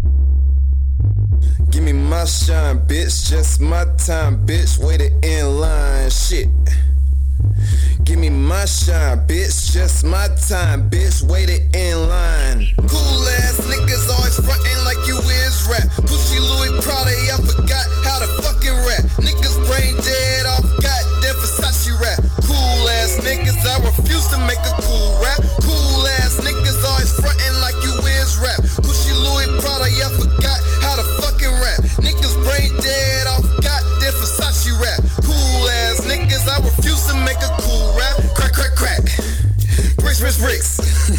Give me my shine, bitch, just my time, bitch, waited in line, shit. Give me my shine, bitch, just my time, bitch, waited in line. Cool ass niggas always frontin' like you is rap. Pussy Louis Prada, I forgot how to fucking rap. Niggas brain dead off goddamn Versace rap. Cool ass niggas, I refuse to make a cool rap. Cool ass niggas always frontin' like you is rap. Pussy Louis Prada, I forgot how to fucking rap. Niggas brain dead off goddamn Versace rap. Cool ass niggas, I refuse to make a cool rap. Crack, crack, crack. Bricks, bricks, bricks.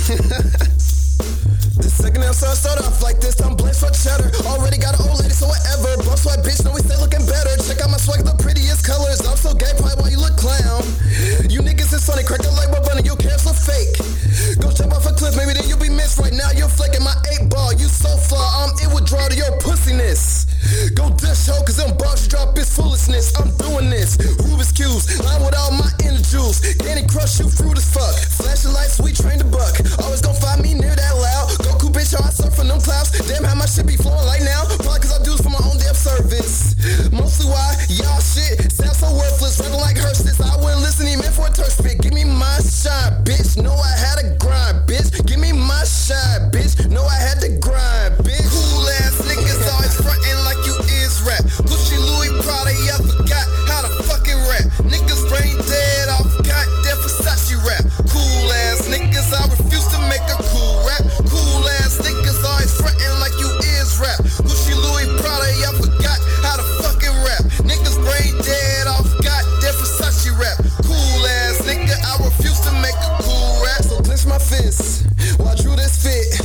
The second I'm start off like this, I'm blessed for cheddar. Already got an old lady, so whatever. Bump sweat, bitch, know we stay looking better. Check out my swag, the prettiest colors. I'm so gay, probably why you look clown. You niggas is funny, crack a light bulb running, your camps look fake. Go jump off a cliff, maybe then you'll be missed. Right now, you're flaking my 8-ball. You so far, it would draw to your pussiness. Go dish hoe, cause them bars you drop is foolishness. I'm doing this. Rubik's Cubes, line with all my inner jewels. Candy Crush, you fruit as fuck. Flashing lights, we train the buck. Always gon' find me near that loud. Goku, bitch, how I surf from them clouds. Damn, how my shit be flowing right now. Probably cause I do this for my own damn service. Mostly why y'all shit sound so worthless. Rapping like Hearst's. I wouldn't listen even for a turf spit. Give me my shine, bitch. Know I had to grind, bitch. Give me my shine, bitch. Know I had to grind, bitch. Cool ass niggas always frontin' like you is rap. Gucci Louis Prada, I forgot how to fucking rap. Niggas brain dead off goddamn Versace rap. Cool ass niggas, I refuse to make a cool rap. Cool ass niggas always frontin' like you is rap. Gucci Louis Prada, I forgot how to fucking rap. Niggas brain dead off goddamn Versace rap. Cool ass nigga, I refuse to make a cool rap. So clench my fists while I drew this fit.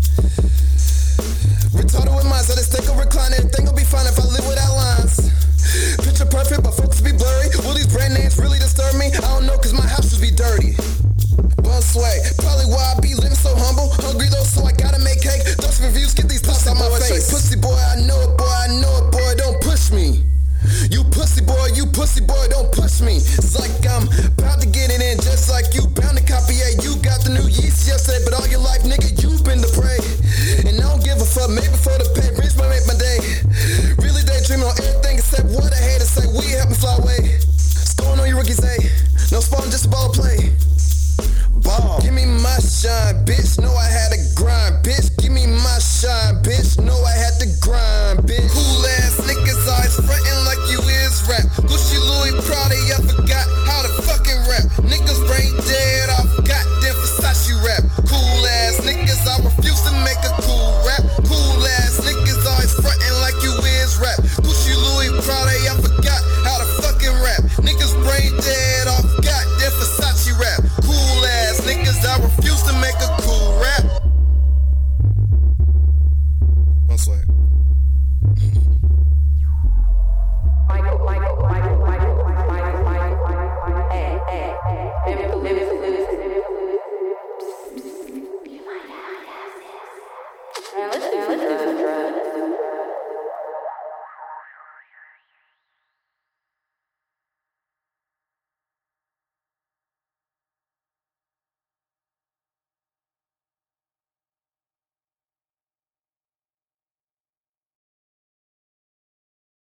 Retarded with minds, let us take a recline. Everything will be fine if I live without lines. Picture perfect, but focus be blurry. Will these brand names really disturb me? I don't know, cause my house should be dirty. Bun sway, probably why I be living so humble. Hungry though, so I gotta make cake. Those reviews, get these pops out my face. Pussy boy, I know it, boy, I know it, boy, don't push me. You pussy boy, don't push me. It's like I'm bound to get it in, just like you bound to copy. Yeah, you got the new yeast yesterday, but all your life, nigga, you've been the prey. And I don't give a fuck, maybe for the pay, rich might make my day. Really daydreaming on everything except what I hate to say. We help me fly away. Scoring on you rookies, eh? No spawn, just a ball play. Ball. Give me my shine, bitch. Know I had to grind, bitch. Give me my shine, bitch. Know I had to grind, bitch. Cool ass niggas always frontin' like you is rap. Gucci Louis Prada, I forgot how to fucking rap. Niggas brain dead off goddamn Versace rap. Cool ass niggas, I refuse to make a cool rap. Cool ass niggas always frontin' like you is rap. Gucci Louis Prada, I forgot how to fucking rap. Niggas brain dead off goddamn Versace rap. Cool ass niggas, I refuse to make a cool rap. One swag. Michael,